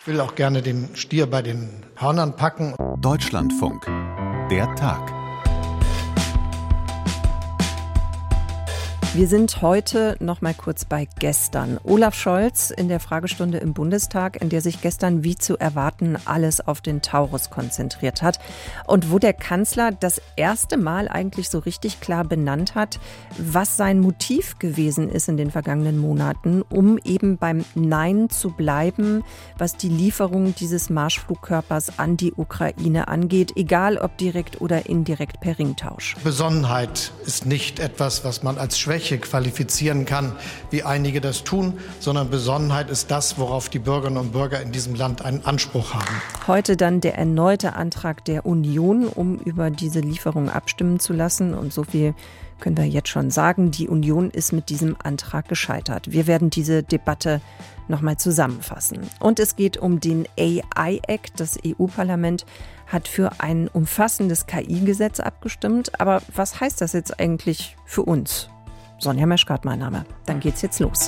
Ich will auch gerne den Stier bei den Hörnern packen. Deutschlandfunk. Der Tag. Wir sind heute noch mal kurz bei gestern. Olaf Scholz in der Fragestunde im Bundestag, in der sich gestern wie zu erwarten alles auf den Taurus konzentriert hat. Und wo der Kanzler das erste Mal eigentlich so richtig klar benannt hat, was sein Motiv gewesen ist in den vergangenen Monaten, um eben beim Nein zu bleiben, was die Lieferung dieses Marschflugkörpers an die Ukraine angeht, egal ob direkt oder indirekt per Ringtausch. Besonnenheit ist nicht etwas, was man als Schwäche qualifizieren kann, wie einige das tun, sondern Besonnenheit ist das, worauf die Bürgerinnen und Bürger in diesem Land einen Anspruch haben. Heute dann der erneute Antrag der Union, um über diese Lieferung abstimmen zu lassen. Und so viel können wir jetzt schon sagen, die Union ist mit diesem Antrag gescheitert. Wir werden diese Debatte nochmal zusammenfassen. Und es geht um den AI-Act. Das EU-Parlament hat für ein umfassendes KI-Gesetz abgestimmt. Aber was heißt das jetzt eigentlich für uns? Sonja Meschkat, mein Name. Dann geht's jetzt los.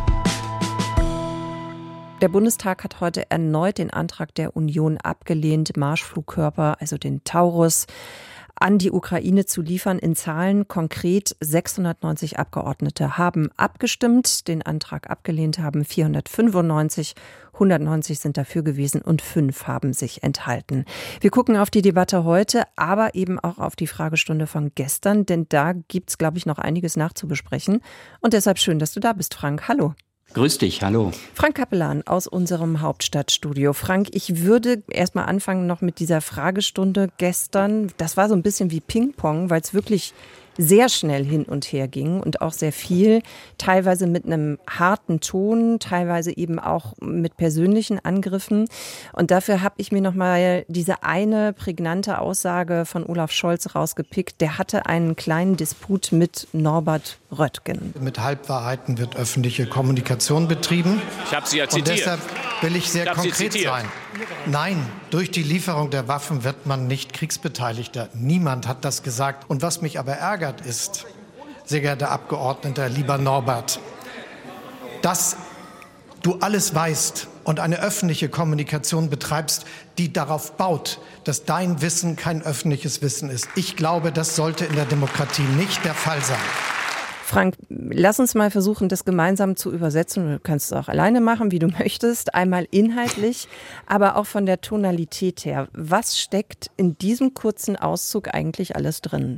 Der Bundestag hat heute erneut den Antrag der Union abgelehnt, Marschflugkörper, also den Taurus, an die Ukraine zu liefern. In Zahlen konkret 690 Abgeordnete haben abgestimmt, den Antrag abgelehnt haben 495, 190 sind dafür gewesen und 5 haben sich enthalten. Wir gucken auf die Debatte heute, aber eben auch auf die Fragestunde von gestern, denn da gibt's, glaube ich, noch einiges nachzubesprechen. Und deshalb schön, dass du da bist, Frank. Hallo. Grüß dich, hallo. Frank Kapellan aus unserem Hauptstadtstudio. Frank, ich würde erstmal anfangen noch mit dieser Fragestunde gestern. Das war so ein bisschen wie Ping-Pong, weil es wirklich sehr schnell hin und her ging und auch sehr viel, teilweise mit einem harten Ton, teilweise eben auch mit persönlichen Angriffen. Und dafür habe ich mir nochmal diese eine prägnante Aussage von Olaf Scholz rausgepickt. Der hatte einen kleinen Disput mit Norbert Röttgen. Mit Halbwahrheiten wird öffentliche Kommunikation betrieben. Ich habe Sie ja zitiert. Und deshalb will ich sehr konkret sein. Nein, durch die Lieferung der Waffen wird man nicht Kriegsbeteiligter. Niemand hat das gesagt. Und was mich aber ärgert ist, sehr geehrter Abgeordneter, lieber Norbert, dass du alles weißt und eine öffentliche Kommunikation betreibst, die darauf baut, dass dein Wissen kein öffentliches Wissen ist. Ich glaube, das sollte in der Demokratie nicht der Fall sein. Frank, lass uns mal versuchen, das gemeinsam zu übersetzen. Du kannst es auch alleine machen, wie du möchtest. Einmal inhaltlich, aber auch von der Tonalität her. Was steckt in diesem kurzen Auszug eigentlich alles drin?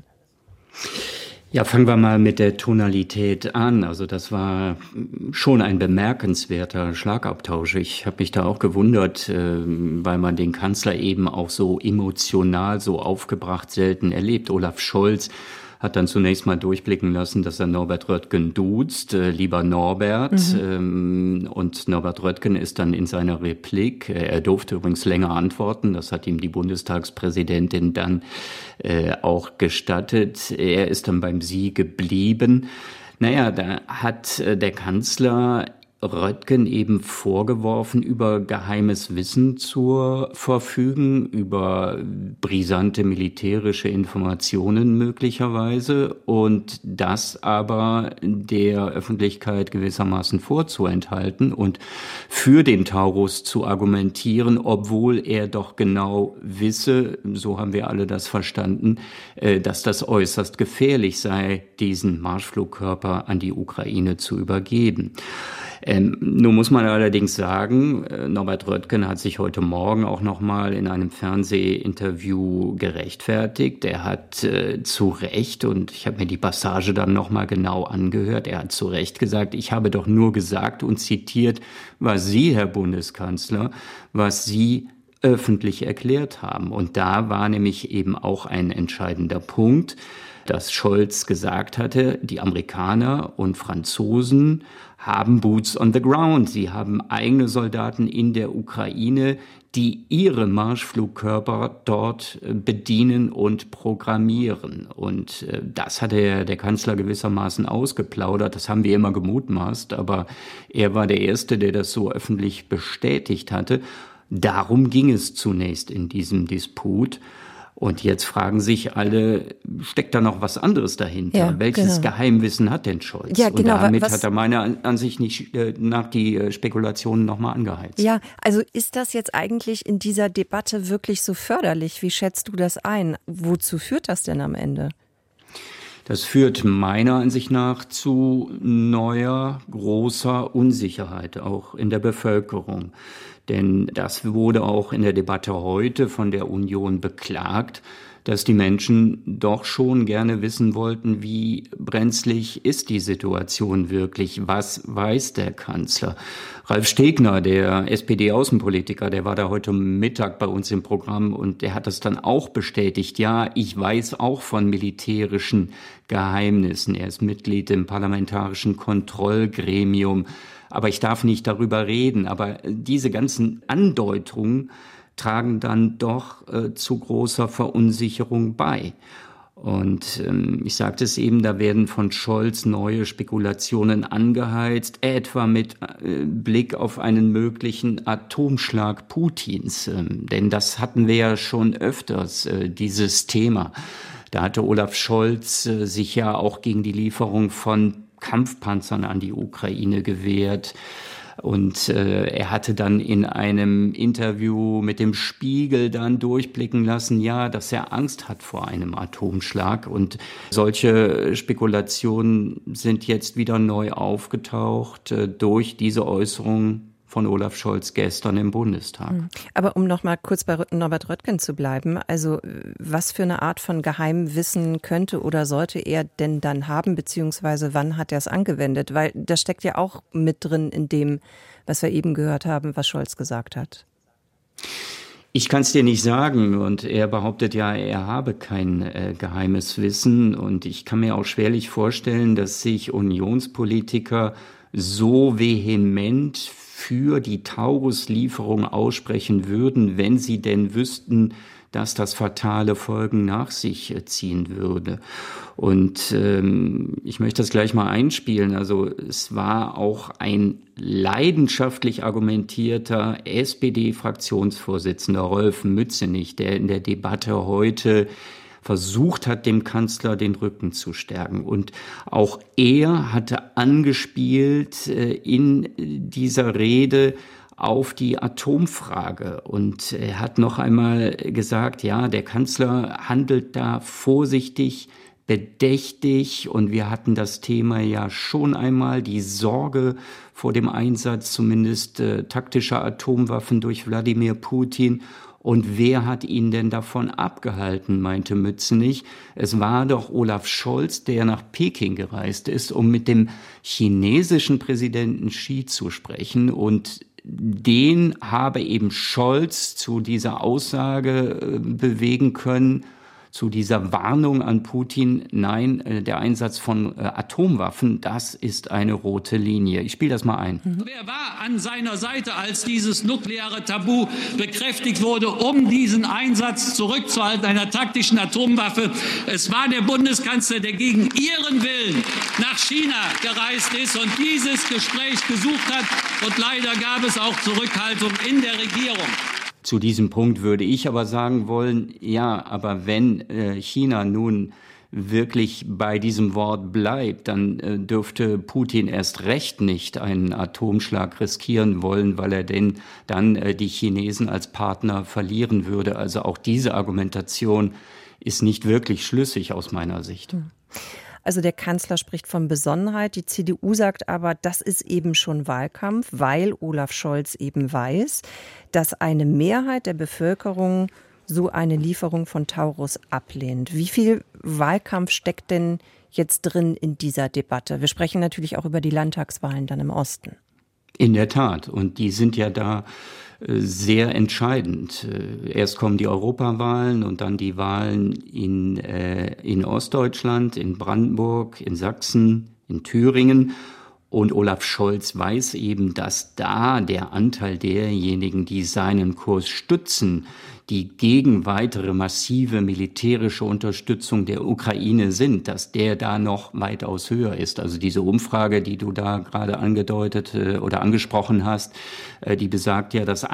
Ja, fangen wir mal mit der Tonalität an. Also das war schon ein bemerkenswerter Schlagabtausch. Ich habe mich da auch gewundert, weil man den Kanzler eben auch so emotional, so aufgebracht selten erlebt. Olaf Scholz hat dann zunächst mal durchblicken lassen, dass er Norbert Röttgen duzt, lieber Norbert. Und Norbert Röttgen ist dann in seiner Replik, er durfte übrigens länger antworten, das hat ihm die Bundestagspräsidentin dann auch gestattet. Er ist dann beim Sie geblieben. Naja, da hat der Kanzler Röttgen eben vorgeworfen, über geheimes Wissen zu verfügen, über brisante militärische Informationen möglicherweise und das aber der Öffentlichkeit gewissermaßen vorzuenthalten und für den Taurus zu argumentieren, obwohl er doch genau wisse, so haben wir alle das verstanden, dass das äußerst gefährlich sei, diesen Marschflugkörper an die Ukraine zu übergeben. Nun muss man allerdings sagen, Norbert Röttgen hat sich heute Morgen auch nochmal in einem Fernsehinterview gerechtfertigt. Er hat zu Recht, und ich habe mir die Passage dann nochmal genau angehört, er hat zu Recht gesagt, ich habe doch nur gesagt und zitiert, was Sie, Herr Bundeskanzler, was Sie öffentlich erklärt haben. Und da war nämlich eben auch ein entscheidender Punkt, dass Scholz gesagt hatte, die Amerikaner und Franzosen haben Boots on the ground. Sie haben eigene Soldaten in der Ukraine, die ihre Marschflugkörper dort bedienen und programmieren. Und das hat der Kanzler gewissermaßen ausgeplaudert. Das haben wir immer gemutmaßt, aber er war der Erste, der das so öffentlich bestätigt hatte. Darum ging es zunächst in diesem Disput. Und jetzt fragen sich alle, steckt da noch was anderes dahinter? Ja, welches Geheimwissen hat denn Scholz? Ja, genau. Und damit hat er meiner Ansicht nach die Spekulationen nochmal angeheizt. Ja, also ist das jetzt eigentlich in dieser Debatte wirklich so förderlich? Wie schätzt du das ein? Wozu führt das denn am Ende? Das führt meiner Ansicht nach zu neuer, großer Unsicherheit, auch in der Bevölkerung. Denn das wurde auch in der Debatte heute von der Union beklagt, dass die Menschen doch schon gerne wissen wollten, wie brenzlig ist die Situation wirklich? Was weiß der Kanzler? Ralf Stegner, der SPD-Außenpolitiker, der war da heute Mittag bei uns im Programm und der hat das dann auch bestätigt. Ja, ich weiß auch von militärischen Geheimnissen. Er ist Mitglied im Parlamentarischen Kontrollgremium. Aber ich darf nicht darüber reden. Aber diese ganzen Andeutungen tragen dann doch zu großer Verunsicherung bei. Und ich sagte es eben, da werden von Scholz neue Spekulationen angeheizt, etwa mit Blick auf einen möglichen Atomschlag Putins. Denn das hatten wir ja schon öfters, dieses Thema. Da hatte Olaf Scholz sich ja auch gegen die Lieferung von Kampfpanzern an die Ukraine gewehrt. Und er hatte dann in einem Interview mit dem Spiegel dann durchblicken lassen, ja, dass er Angst hat vor einem Atomschlag. Und solche Spekulationen sind jetzt wieder neu aufgetaucht durch diese Äußerung von Olaf Scholz gestern im Bundestag. Aber um noch mal kurz bei Norbert Röttgen zu bleiben, also was für eine Art von Geheimwissen könnte oder sollte er denn dann haben, beziehungsweise wann hat er es angewendet? Weil das steckt ja auch mit drin in dem, was wir eben gehört haben, was Scholz gesagt hat. Ich kann es dir nicht sagen und er behauptet ja, er habe kein geheimes Wissen und ich kann mir auch schwerlich vorstellen, dass sich Unionspolitiker so vehement für die Taurus-Lieferung aussprechen würden, wenn sie denn wüssten, dass das fatale Folgen nach sich ziehen würde. Und ich möchte das gleich mal einspielen. Also es war auch ein leidenschaftlich argumentierter SPD-Fraktionsvorsitzender Rolf Mützenich, der in der Debatte heute versucht hat, dem Kanzler den Rücken zu stärken. Und auch er hatte angespielt in dieser Rede auf die Atomfrage. Und er hat noch einmal gesagt, ja, der Kanzler handelt da vorsichtig, bedächtig. Und wir hatten das Thema ja schon einmal, die Sorge vor dem Einsatz zumindest taktischer Atomwaffen durch Wladimir Putin. Und wer hat ihn denn davon abgehalten, meinte Mützenich. Es war doch Olaf Scholz, der nach Peking gereist ist, um mit dem chinesischen Präsidenten Xi zu sprechen. Und den habe eben Scholz zu dieser Aussage bewegen können, zu dieser Warnung an Putin, nein, der Einsatz von Atomwaffen, das ist eine rote Linie. Ich spiele das mal ein. Wer war an seiner Seite, als dieses nukleare Tabu bekräftigt wurde, um diesen Einsatz zurückzuhalten, einer taktischen Atomwaffe? Es war der Bundeskanzler, der gegen ihren Willen nach China gereist ist und dieses Gespräch gesucht hat. Und leider gab es auch Zurückhaltung in der Regierung. Zu diesem Punkt würde ich aber sagen wollen, ja, aber wenn China nun wirklich bei diesem Wort bleibt, dann dürfte Putin erst recht nicht einen Atomschlag riskieren wollen, weil er denn dann die Chinesen als Partner verlieren würde. Also auch diese Argumentation ist nicht wirklich schlüssig aus meiner Sicht. Also der Kanzler spricht von Besonnenheit. Die CDU sagt aber, das ist eben schon Wahlkampf, weil Olaf Scholz eben weiß, dass eine Mehrheit der Bevölkerung so eine Lieferung von Taurus ablehnt. Wie viel Wahlkampf steckt denn jetzt drin in dieser Debatte? Wir sprechen natürlich auch über die Landtagswahlen dann im Osten. In der Tat. Und die sind ja da sehr entscheidend. Erst kommen die Europawahlen und dann die Wahlen in Ostdeutschland, in Brandenburg, in Sachsen, in Thüringen. Und Olaf Scholz weiß eben, dass da der Anteil derjenigen, die seinen Kurs stützen, die gegen weitere massive militärische Unterstützung der Ukraine sind, dass der da noch weitaus höher ist. Also diese Umfrage, die du da gerade angedeutet oder angesprochen hast, die besagt ja, dass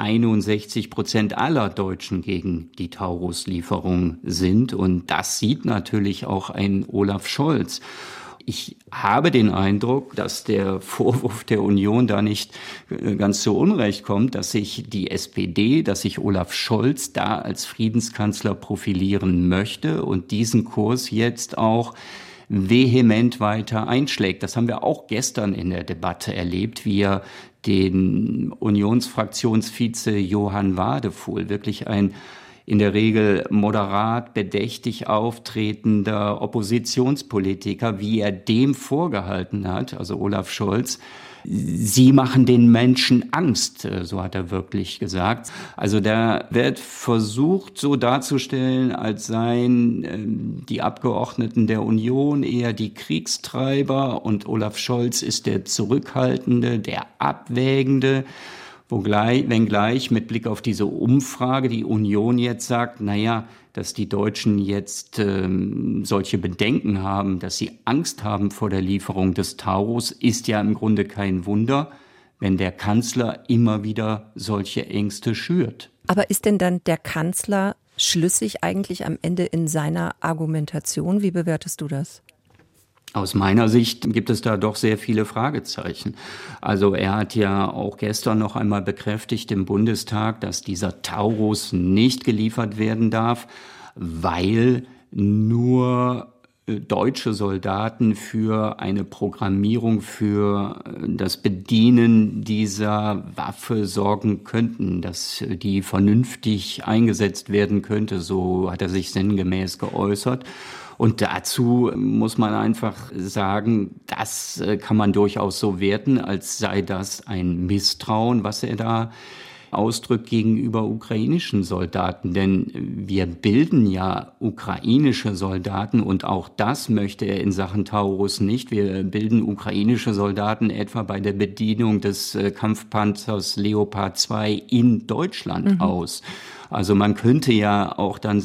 61% aller Deutschen gegen die Taurus-Lieferung sind. Und das sieht natürlich auch ein Olaf Scholz. Ich habe den Eindruck, dass der Vorwurf der Union da nicht ganz zu Unrecht kommt, dass sich die SPD, dass sich Olaf Scholz da als Friedenskanzler profilieren möchte und diesen Kurs jetzt auch vehement weiter einschlägt. Das haben wir auch gestern in der Debatte erlebt, wie er den Unionsfraktionsvize Johann Wadefuhl, wirklich ein in der Regel moderat, bedächtig auftretender Oppositionspolitiker, wie er dem vorgehalten hat, also Olaf Scholz, Sie machen den Menschen Angst, so hat er wirklich gesagt. Also da wird versucht, so darzustellen, als seien die Abgeordneten der Union eher die Kriegstreiber und Olaf Scholz ist der Zurückhaltende, der Abwägende. Wenngleich mit Blick auf diese Umfrage die Union jetzt sagt, dass die Deutschen jetzt solche Bedenken haben, dass sie Angst haben vor der Lieferung des Taurus, ist ja im Grunde kein Wunder, wenn der Kanzler immer wieder solche Ängste schürt. Aber ist denn dann der Kanzler schlüssig eigentlich am Ende in seiner Argumentation? Wie bewertest du das? Aus meiner Sicht gibt es da doch sehr viele Fragezeichen. Also er hat ja auch gestern noch einmal bekräftigt im Bundestag, dass dieser Taurus nicht geliefert werden darf, weil nur deutsche Soldaten für eine Programmierung für das Bedienen dieser Waffe sorgen könnten, dass die vernünftig eingesetzt werden könnte. So hat er sich sinngemäß geäußert. Und dazu muss man einfach sagen, das kann man durchaus so werten, als sei das ein Misstrauen, was er da ausdrückt gegenüber ukrainischen Soldaten. Denn wir bilden ja ukrainische Soldaten und auch das möchte er in Sachen Taurus nicht. Wir bilden ukrainische Soldaten etwa bei der Bedienung des Kampfpanzers Leopard 2 in Deutschland aus. Also man könnte ja auch dann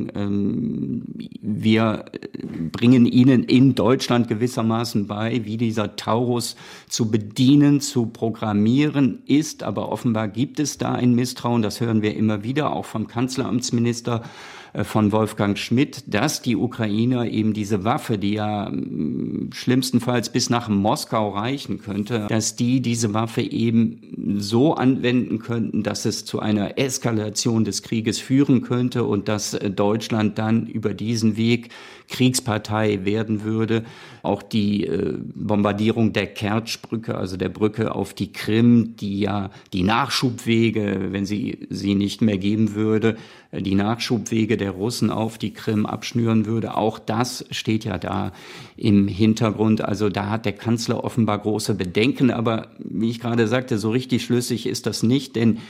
sagen, wir bringen ihnen in Deutschland gewissermaßen bei, wie dieser Taurus zu bedienen, zu programmieren ist. Aber offenbar gibt es da ein Misstrauen, das hören wir immer wieder, auch vom Kanzleramtsminister von Wolfgang Schmidt, dass die Ukrainer eben diese Waffe, die ja schlimmstenfalls bis nach Moskau reichen könnte, dass die diese Waffe eben so anwenden könnten, dass es zu einer Eskalation des Krieges führen könnte und dass Deutschland dann über diesen Weg Kriegspartei werden würde. Auch die Bombardierung der Kertschbrücke, also der Brücke auf die Krim, die ja die Nachschubwege, wenn sie nicht mehr geben würde, die Nachschubwege der Russen auf die Krim abschnüren würde. Auch das steht ja da im Hintergrund. Also da hat der Kanzler offenbar große Bedenken. Aber wie ich gerade sagte, so richtig schlüssig ist das nicht, denn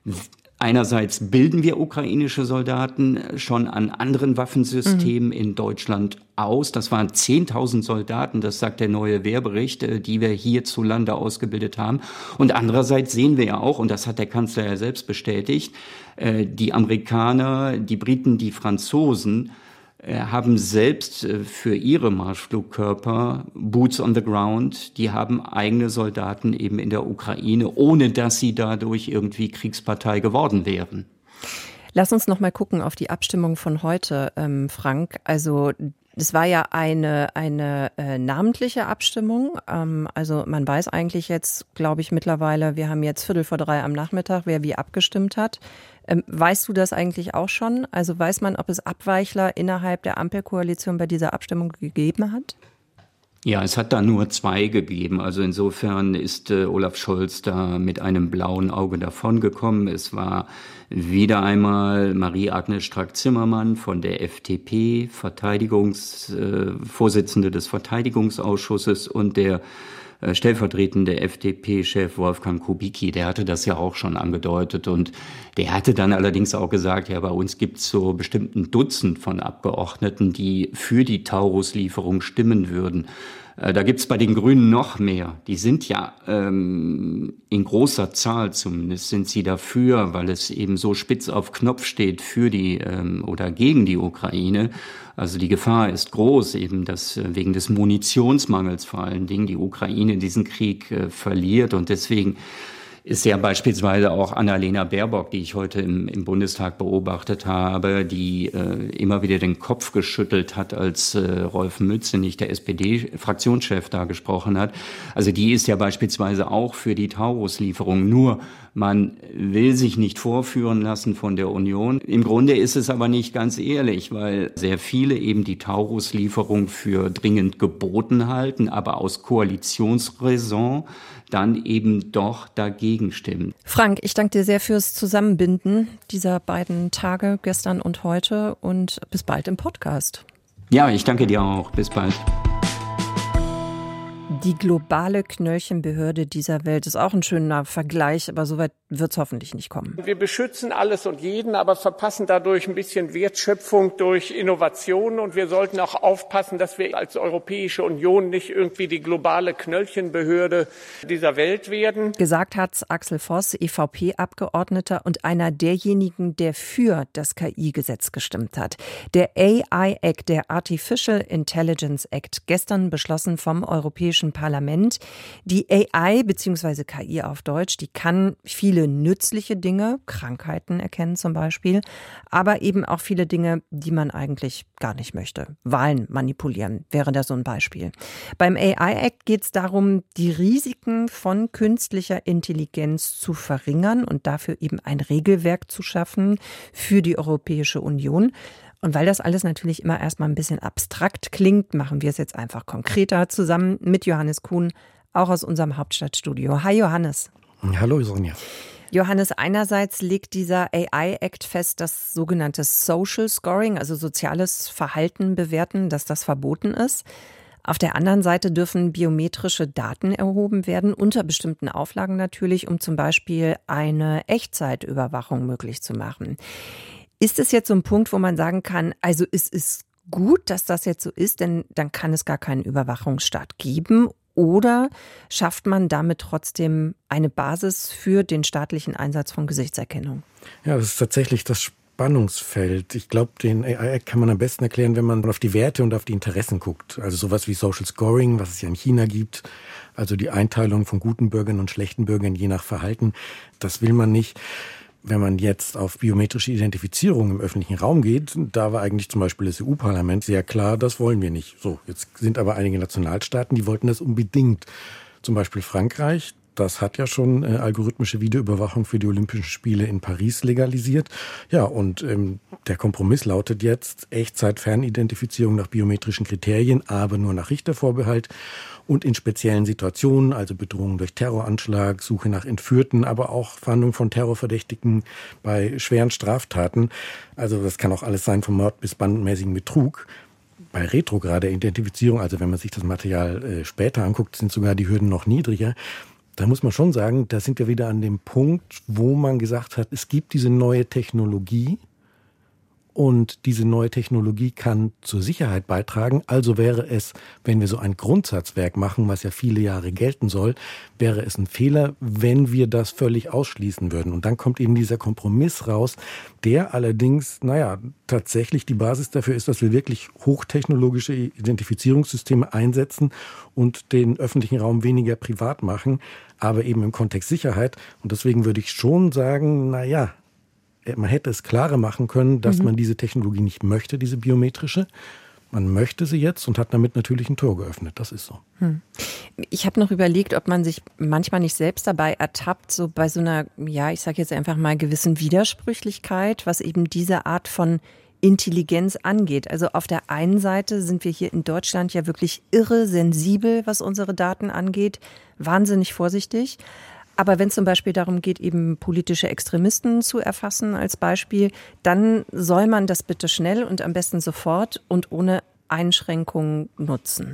einerseits bilden wir ukrainische Soldaten schon an anderen Waffensystemen in Deutschland aus. Das waren 10.000 Soldaten, das sagt der neue Wehrbericht, die wir hierzulande ausgebildet haben. Und andererseits sehen wir ja auch, und das hat der Kanzler ja selbst bestätigt, die Amerikaner, die Briten, die Franzosen haben selbst für ihre Marschflugkörper Boots on the ground. Die haben eigene Soldaten eben in der Ukraine, ohne dass sie dadurch irgendwie Kriegspartei geworden wären. Lass uns noch mal gucken auf die Abstimmung von heute, Frank. Also es war ja eine namentliche Abstimmung. Also man weiß eigentlich jetzt, glaube ich, mittlerweile, wir haben jetzt 2:45 am Nachmittag, wer wie abgestimmt hat. Weißt du das eigentlich auch schon? Also weiß man, ob es Abweichler innerhalb der Ampelkoalition bei dieser Abstimmung gegeben hat? Ja, es hat da nur 2 gegeben. Also insofern ist Olaf Scholz da mit einem blauen Auge davongekommen. Es war wieder einmal Marie-Agnes Strack-Zimmermann von der FDP, Vorsitzende des Verteidigungsausschusses, und der stellvertretende FDP-Chef Wolfgang Kubicki, der hatte das ja auch schon angedeutet und der hatte dann allerdings auch gesagt, ja, bei uns gibt es so bestimmten Dutzend von Abgeordneten, die für die Taurus-Lieferung stimmen würden. Da gibt's bei den Grünen noch mehr. Die sind ja in großer Zahl zumindest sind sie dafür, weil es eben so spitz auf Knopf steht für die oder gegen die Ukraine. Also die Gefahr ist groß, eben dass wegen des Munitionsmangels vor allen Dingen die Ukraine diesen Krieg verliert. Und deswegen ist ja beispielsweise auch Annalena Baerbock, die ich heute im Bundestag beobachtet habe, die immer wieder den Kopf geschüttelt hat, als Rolf Mützenich, der SPD-Fraktionschef, da gesprochen hat. Also die ist ja beispielsweise auch für die Taurus-Lieferung. Nur man will sich nicht vorführen lassen von der Union. Im Grunde ist es aber nicht ganz ehrlich, weil sehr viele eben die Taurus-Lieferung für dringend geboten halten, aber aus Koalitionsräson dann eben doch dagegen stimmen. Frank, ich danke dir sehr fürs Zusammenbinden dieser beiden Tage, gestern und heute, und bis bald im Podcast. Ja, ich danke dir auch. Bis bald. Die globale Knöllchenbehörde dieser Welt ist auch ein schöner Vergleich, aber so weit wird es hoffentlich nicht kommen. Wir beschützen alles und jeden, aber verpassen dadurch ein bisschen Wertschöpfung durch Innovation. Und wir sollten auch aufpassen, dass wir als Europäische Union nicht irgendwie die globale Knöllchenbehörde dieser Welt werden. Gesagt hat Axel Voss, EVP-Abgeordneter und einer derjenigen, der für das KI-Gesetz gestimmt hat. Der AI-Act, der Artificial Intelligence Act, gestern beschlossen vom Europäischen Parlament. Die AI bzw. KI auf Deutsch, die kann viele nützliche Dinge, Krankheiten erkennen zum Beispiel, aber eben auch viele Dinge, die man eigentlich gar nicht möchte. Wahlen manipulieren wäre da so ein Beispiel. Beim AI-Act geht es darum, die Risiken von künstlicher Intelligenz zu verringern und dafür eben ein Regelwerk zu schaffen für die Europäische Union. Und weil das alles natürlich immer erstmal ein bisschen abstrakt klingt, machen wir es jetzt einfach konkreter zusammen mit Johannes Kuhn, auch aus unserem Hauptstadtstudio. Hi Johannes. Hallo Sonja. Johannes, einerseits legt dieser AI-Act fest, dass sogenanntes Social Scoring, also soziales Verhalten bewerten, dass das verboten ist. Auf der anderen Seite dürfen biometrische Daten erhoben werden, unter bestimmten Auflagen natürlich, um zum Beispiel eine Echtzeitüberwachung möglich zu machen. Ist es jetzt so ein Punkt, wo man sagen kann, also es ist gut, dass das jetzt so ist, denn dann kann es gar keinen Überwachungsstaat geben? Oder schafft man damit trotzdem eine Basis für den staatlichen Einsatz von Gesichtserkennung? Ja, das ist tatsächlich das Spannungsfeld. Ich glaube, den AI-Act kann man am besten erklären, wenn man auf die Werte und auf die Interessen guckt. Also sowas wie Social Scoring, was es ja in China gibt. Also die Einteilung von guten Bürgern und schlechten Bürgern je nach Verhalten. Das will man nicht. Wenn man jetzt auf biometrische Identifizierung im öffentlichen Raum geht, da war eigentlich zum Beispiel das EU-Parlament sehr klar, das wollen wir nicht. So, jetzt sind aber einige Nationalstaaten, die wollten das unbedingt. Zum Beispiel Frankreich, das hat ja schon algorithmische Videoüberwachung für die Olympischen Spiele in Paris legalisiert. Ja, und der Kompromiss lautet jetzt Echtzeit-Fernidentifizierung nach biometrischen Kriterien, aber nur nach Richtervorbehalt. Und in speziellen Situationen, also Bedrohung durch Terroranschlag, Suche nach Entführten, aber auch Fahndung von Terrorverdächtigen bei schweren Straftaten. Also das kann auch alles sein, vom Mord bis bandenmäßigen Betrug. Bei retrograder Identifizierung, also wenn man sich das Material später anguckt, sind sogar die Hürden noch niedriger. Da muss man schon sagen, da sind wir wieder an dem Punkt, wo man gesagt hat, es gibt diese neue Technologie. Und diese neue Technologie kann zur Sicherheit beitragen. Also wäre es, wenn wir so ein Grundsatzwerk machen, was ja viele Jahre gelten soll, wäre es ein Fehler, wenn wir das völlig ausschließen würden. Und dann kommt eben dieser Kompromiss raus, der allerdings, tatsächlich die Basis dafür ist, dass wir wirklich hochtechnologische Identifizierungssysteme einsetzen und den öffentlichen Raum weniger privat machen, aber eben im Kontext Sicherheit. Und deswegen würde ich schon sagen, man hätte es klarer machen können, dass man diese Technologie nicht möchte, diese biometrische. Man möchte sie jetzt und hat damit natürlich ein Tor geöffnet. Das ist so. Ich habe noch überlegt, ob man sich manchmal nicht selbst dabei ertappt, so bei so einer, ich sage jetzt einfach mal, gewissen Widersprüchlichkeit, was eben diese Art von Intelligenz angeht. Also auf der einen Seite sind wir hier in Deutschland ja wirklich irre sensibel, was unsere Daten angeht, wahnsinnig vorsichtig. Aber wenn es zum Beispiel darum geht, eben politische Extremisten zu erfassen als Beispiel, dann soll man das bitte schnell und am besten sofort und ohne Einschränkungen nutzen.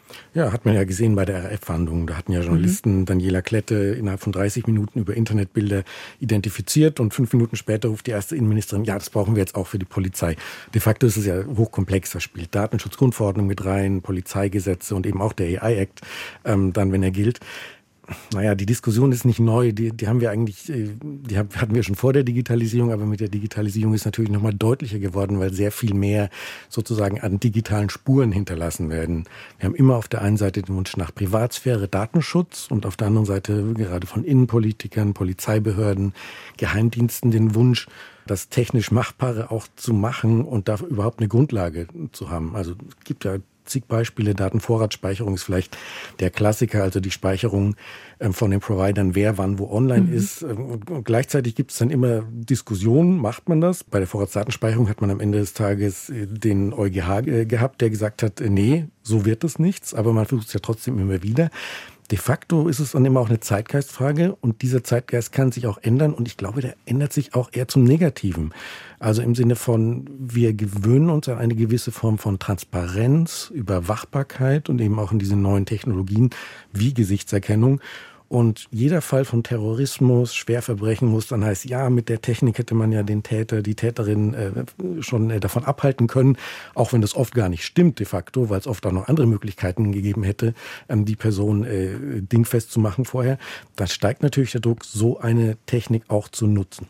Ja, hat man ja gesehen bei der RAF-Fahndung. Da hatten ja Journalisten Daniela Klette innerhalb von 30 Minuten über Internetbilder identifiziert und 5 Minuten später ruft die erste Innenministerin, ja, das brauchen wir jetzt auch für die Polizei. De facto ist es ja hochkomplex. Da spielt Datenschutzgrundverordnung mit rein, Polizeigesetze und eben auch der AI-Act, dann, wenn er gilt. Naja, die Diskussion ist nicht neu, die haben wir eigentlich, hatten wir schon vor der Digitalisierung, aber mit der Digitalisierung ist natürlich nochmal deutlicher geworden, weil sehr viel mehr sozusagen an digitalen Spuren hinterlassen werden. Wir haben immer auf der einen Seite den Wunsch nach Privatsphäre, Datenschutz und auf der anderen Seite gerade von Innenpolitikern, Polizeibehörden, Geheimdiensten den Wunsch, das technisch Machbare auch zu machen und dafür überhaupt eine Grundlage zu haben. Also es gibt ja zig Beispiele. Datenvorratsspeicherung ist vielleicht der Klassiker, also die Speicherung von den Providern, wer wann wo online ist. Und gleichzeitig gibt es dann immer Diskussionen, macht man das? Bei der Vorratsdatenspeicherung hat man am Ende des Tages den EuGH gehabt, der gesagt hat, nee, so wird es nichts, aber man versucht es ja trotzdem immer wieder. De facto ist es dann immer auch eine Zeitgeistfrage und dieser Zeitgeist kann sich auch ändern und ich glaube, der ändert sich auch eher zum Negativen. Also im Sinne von, wir gewöhnen uns an eine gewisse Form von Transparenz, Überwachbarkeit und eben auch in diese neuen Technologien wie Gesichtserkennung. Und jeder Fall von Terrorismus, Schwerverbrechen muss dann heißt, ja, mit der Technik hätte man ja den Täter, die Täterin schon davon abhalten können, auch wenn das oft gar nicht stimmt de facto, weil es oft auch noch andere Möglichkeiten gegeben hätte, die Person dingfest zu machen vorher. Da steigt natürlich der Druck, so eine Technik auch zu nutzen.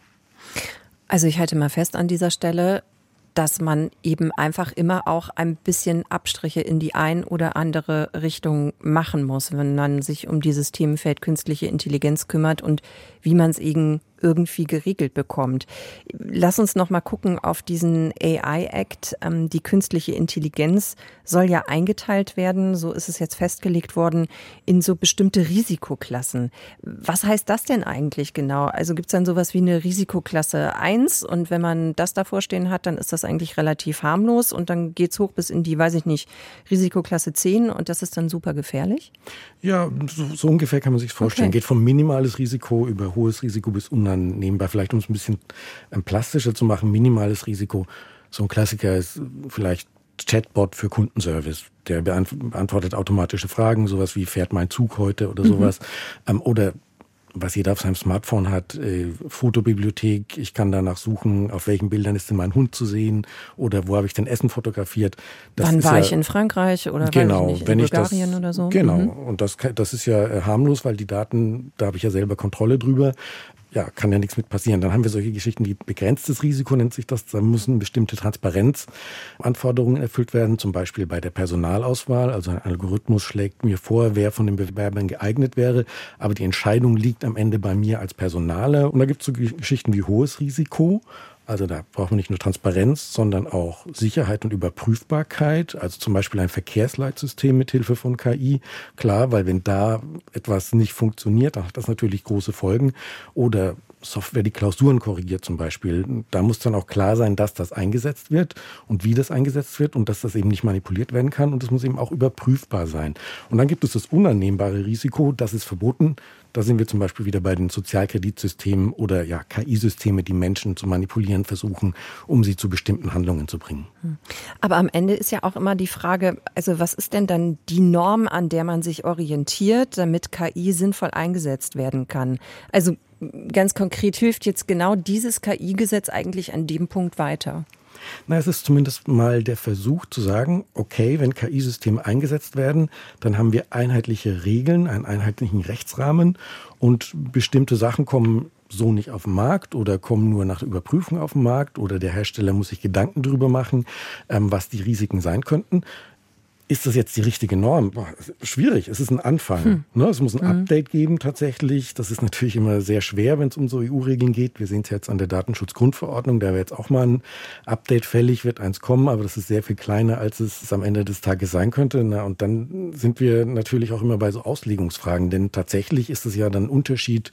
Also ich halte mal fest an dieser Stelle, dass man eben einfach immer auch ein bisschen Abstriche in die ein oder andere Richtung machen muss, wenn man sich um dieses Themenfeld künstliche Intelligenz kümmert und wie man es eben irgendwie geregelt bekommt. Lass uns noch mal gucken auf diesen AI-Act. Die künstliche Intelligenz soll ja eingeteilt werden, so ist es jetzt festgelegt worden, in so bestimmte Risikoklassen. Was heißt das denn eigentlich genau? Also gibt es dann sowas wie eine Risikoklasse 1 und wenn man das davor stehen hat, dann ist das eigentlich relativ harmlos und dann geht es hoch bis in die, weiß ich nicht, Risikoklasse 10 und das ist dann super gefährlich? Ja, so ungefähr kann man sich vorstellen. Geht vom minimales Risiko über hohes Risiko bis unannehmbar. Vielleicht, um es ein bisschen plastischer zu machen, minimales Risiko. So ein Klassiker ist vielleicht Chatbot für Kundenservice. Der beantwortet automatische Fragen, sowas wie, fährt mein Zug heute oder sowas. Oder was jeder auf seinem Smartphone hat, Fotobibliothek, ich kann danach suchen, auf welchen Bildern ist denn mein Hund zu sehen oder wo habe ich denn Essen fotografiert. Wann war ich in Frankreich oder genau, weiß ich nicht, in Bulgarien oder so? Genau, und das ist ja harmlos, weil die Daten, da habe ich ja selber Kontrolle drüber. Ja, kann ja nichts mit passieren. Dann haben wir solche Geschichten wie begrenztes Risiko, nennt sich das. Da müssen bestimmte Transparenzanforderungen erfüllt werden, zum Beispiel bei der Personalauswahl. Also ein Algorithmus schlägt mir vor, wer von den Bewerbern geeignet wäre, aber die Entscheidung liegt am Ende bei mir als Personaler. Und da gibt es so Geschichten wie hohes Risiko. Also da braucht man nicht nur Transparenz, sondern auch Sicherheit und Überprüfbarkeit. Also zum Beispiel ein Verkehrsleitsystem mit Hilfe von KI. Klar, weil wenn da etwas nicht funktioniert, dann hat das natürlich große Folgen. Oder Software, die Klausuren korrigiert zum Beispiel. Da muss dann auch klar sein, dass das eingesetzt wird und wie das eingesetzt wird und dass das eben nicht manipuliert werden kann. Und es muss eben auch überprüfbar sein. Und dann gibt es das unannehmbare Risiko, das ist verboten. Da sind wir zum Beispiel wieder bei den Sozialkreditsystemen oder ja, KI-Systeme, die Menschen zu manipulieren versuchen, um sie zu bestimmten Handlungen zu bringen. Aber am Ende ist ja auch immer die Frage, also was ist denn dann die Norm, an der man sich orientiert, damit KI sinnvoll eingesetzt werden kann? Also ganz konkret, hilft jetzt genau dieses KI-Gesetz eigentlich an dem Punkt weiter? Na, es ist zumindest mal der Versuch zu sagen, okay, wenn KI-Systeme eingesetzt werden, dann haben wir einheitliche Regeln, einen einheitlichen Rechtsrahmen und bestimmte Sachen kommen so nicht auf den Markt oder kommen nur nach Überprüfung auf den Markt oder der Hersteller muss sich Gedanken drüber machen, was die Risiken sein könnten. Ist das jetzt die richtige Norm? Boah, schwierig, es ist ein Anfang. Es muss ein Update geben tatsächlich. Das ist natürlich immer sehr schwer, wenn es um so EU-Regeln geht. Wir sehen es jetzt an der Datenschutzgrundverordnung. Da wäre jetzt auch mal ein Update fällig, wird eins kommen, aber das ist sehr viel kleiner, als es am Ende des Tages sein könnte. Und dann sind wir natürlich auch immer bei so Auslegungsfragen, denn tatsächlich ist es ja dann ein Unterschied,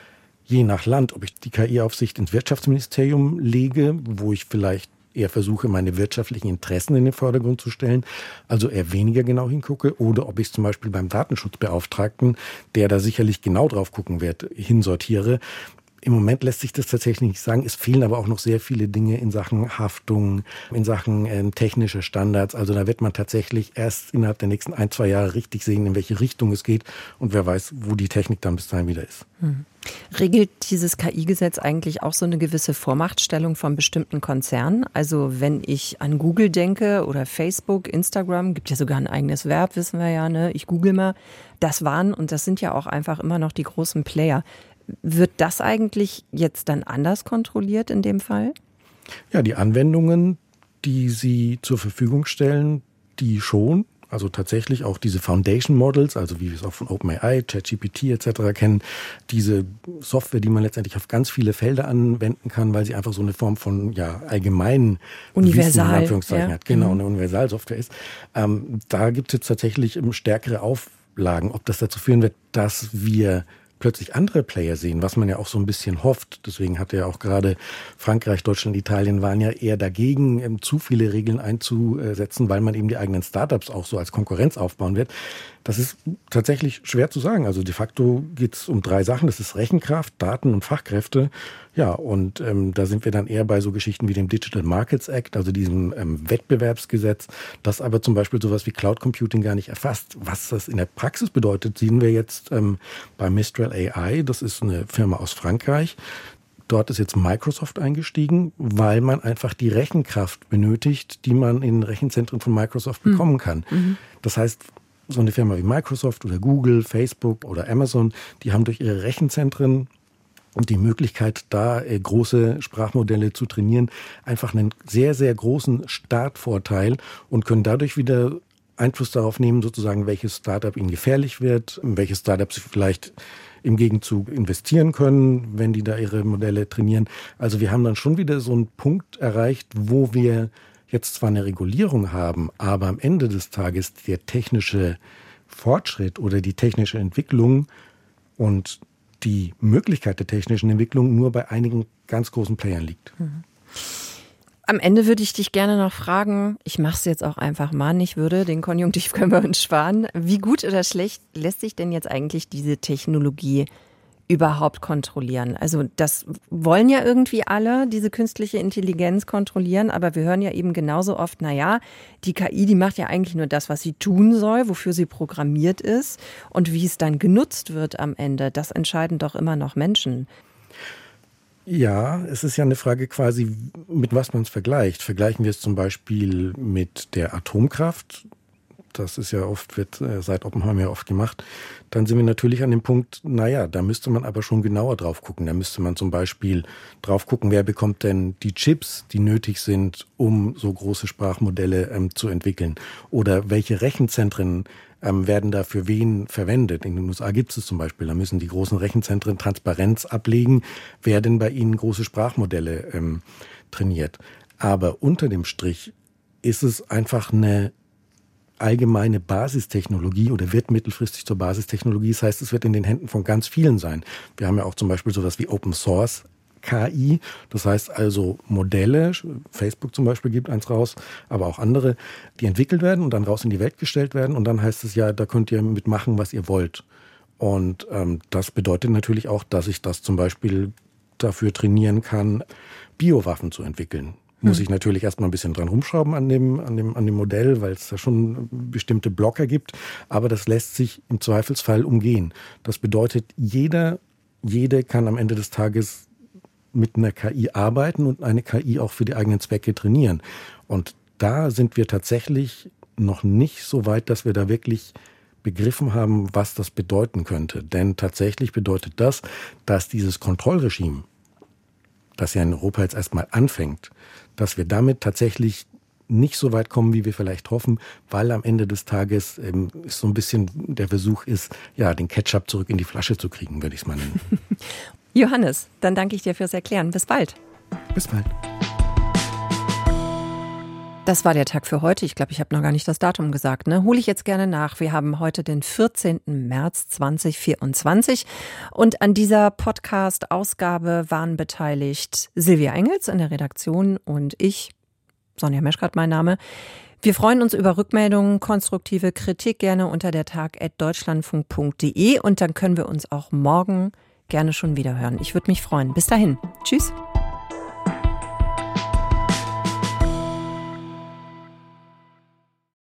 je nach Land, ob ich die KI-Aufsicht ins Wirtschaftsministerium lege, wo ich vielleicht eher versuche, meine wirtschaftlichen Interessen in den Vordergrund zu stellen, also eher weniger genau hingucke, oder ob ich es zum Beispiel beim Datenschutzbeauftragten, der da sicherlich genau drauf gucken wird, hinsortiere. Im Moment lässt sich das tatsächlich nicht sagen. Es fehlen aber auch noch sehr viele Dinge in Sachen Haftung, in Sachen technische Standards. Also da wird man tatsächlich erst innerhalb der nächsten 1-2 Jahre richtig sehen, in welche Richtung es geht. Und wer weiß, wo die Technik dann bis dahin wieder ist. Regelt dieses KI-Gesetz eigentlich auch so eine gewisse Vormachtstellung von bestimmten Konzernen? Also wenn ich an Google denke oder Facebook, Instagram, gibt ja sogar ein eigenes Verb, wissen wir ja, ne? Ich google mal. Das waren und das sind ja auch einfach immer noch die großen Player. Wird das eigentlich jetzt dann anders kontrolliert in dem Fall? Ja, die Anwendungen, die sie zur Verfügung stellen, die schon. Also tatsächlich auch diese Foundation Models, also wie wir es auch von OpenAI, ChatGPT etc. kennen, diese Software, die man letztendlich auf ganz viele Felder anwenden kann, weil sie einfach so eine Form von allgemeinen Universal, Wissen, in Anführungszeichen, ja. hat. Genau, eine Universalsoftware ist. Da gibt es jetzt tatsächlich stärkere Auflagen. Ob das dazu führen wird, dass wir plötzlich andere Player sehen, was man ja auch so ein bisschen hofft. Deswegen hatte ja auch gerade Frankreich, Deutschland, Italien waren ja eher dagegen, zu viele Regeln einzusetzen, weil man eben die eigenen Startups auch so als Konkurrenz aufbauen wird. Das ist tatsächlich schwer zu sagen. Also de facto geht es um 3 Sachen. Das ist Rechenkraft, Daten und Fachkräfte. Ja, und da sind wir dann eher bei so Geschichten wie dem Digital Markets Act, also diesem Wettbewerbsgesetz, das aber zum Beispiel sowas wie Cloud Computing gar nicht erfasst. Was das in der Praxis bedeutet, sehen wir jetzt bei Mistral AI. Das ist eine Firma aus Frankreich. Dort ist jetzt Microsoft eingestiegen, weil man einfach die Rechenkraft benötigt, die man in Rechenzentren von Microsoft bekommen kann. Das heißt, so eine Firma wie Microsoft oder Google, Facebook oder Amazon, die haben durch ihre Rechenzentren und die Möglichkeit, da große Sprachmodelle zu trainieren, einfach einen sehr, sehr großen Startvorteil und können dadurch wieder Einfluss darauf nehmen, sozusagen, welches Startup ihnen gefährlich wird, welches Startup sie vielleicht im Gegenzug investieren können, wenn die da ihre Modelle trainieren. Also wir haben dann schon wieder so einen Punkt erreicht, wo wir jetzt zwar eine Regulierung haben, aber am Ende des Tages der technische Fortschritt oder die technische Entwicklung und die Möglichkeit der technischen Entwicklung nur bei einigen ganz großen Playern liegt. Am Ende würde ich dich gerne noch fragen, ich mache es jetzt auch einfach mal, ich würde, den Konjunktiv können wir uns sparen. Wie gut oder schlecht lässt sich denn jetzt eigentlich diese Technologie überhaupt kontrollieren? Also das wollen ja irgendwie alle, diese künstliche Intelligenz kontrollieren, aber wir hören ja eben genauso oft, die KI, die macht ja eigentlich nur das, was sie tun soll, wofür sie programmiert ist und wie es dann genutzt wird am Ende, das entscheiden doch immer noch Menschen. Ja, es ist ja eine Frage quasi, mit was man es vergleicht. Vergleichen wir es zum Beispiel mit der Atomkraft. Das ist ja wird seit Oppenheimer ja oft gemacht. Dann sind wir natürlich an dem Punkt, da müsste man aber schon genauer drauf gucken. Da müsste man zum Beispiel drauf gucken, wer bekommt denn die Chips, die nötig sind, um so große Sprachmodelle zu entwickeln. Oder welche Rechenzentren werden da für wen verwendet. In den USA gibt es zum Beispiel. Da müssen die großen Rechenzentren Transparenz ablegen, wer denn bei ihnen große Sprachmodelle trainiert. Aber unter dem Strich ist es einfach eine allgemeine Basistechnologie oder wird mittelfristig zur Basistechnologie. Das heißt, es wird in den Händen von ganz vielen sein. Wir haben ja auch zum Beispiel sowas wie Open Source KI. Das heißt also Modelle, Facebook zum Beispiel gibt eins raus, aber auch andere, die entwickelt werden und dann raus in die Welt gestellt werden. Und dann heißt es ja, da könnt ihr mitmachen, was ihr wollt. Und das bedeutet natürlich auch, dass ich das zum Beispiel dafür trainieren kann, Biowaffen zu entwickeln. Muss ich natürlich erstmal ein bisschen dran rumschrauben an dem Modell, weil es da schon bestimmte Blocker gibt. Aber das lässt sich im Zweifelsfall umgehen. Das bedeutet, jede kann am Ende des Tages mit einer KI arbeiten und eine KI auch für die eigenen Zwecke trainieren. Und da sind wir tatsächlich noch nicht so weit, dass wir da wirklich begriffen haben, was das bedeuten könnte. Denn tatsächlich bedeutet das, dass dieses Kontrollregime, das ja in Europa jetzt erstmal anfängt, dass wir damit tatsächlich nicht so weit kommen, wie wir vielleicht hoffen, weil am Ende des Tages so ein bisschen der Versuch ist, den Ketchup zurück in die Flasche zu kriegen, würde ich es mal nennen. Johannes, dann danke ich dir fürs Erklären. Bis bald. Bis bald. Das war der Tag für heute. Ich glaube, ich habe noch gar nicht das Datum gesagt. Hole ich jetzt gerne nach. Wir haben heute den 14. März 2024 und an dieser Podcast-Ausgabe waren beteiligt Silvia Engels in der Redaktion und ich, Sonja Meschkat mein Name. Wir freuen uns über Rückmeldungen, konstruktive Kritik gerne unter der tag@deutschlandfunk.de und dann können wir uns auch morgen gerne schon wieder hören. Ich würde mich freuen. Bis dahin. Tschüss.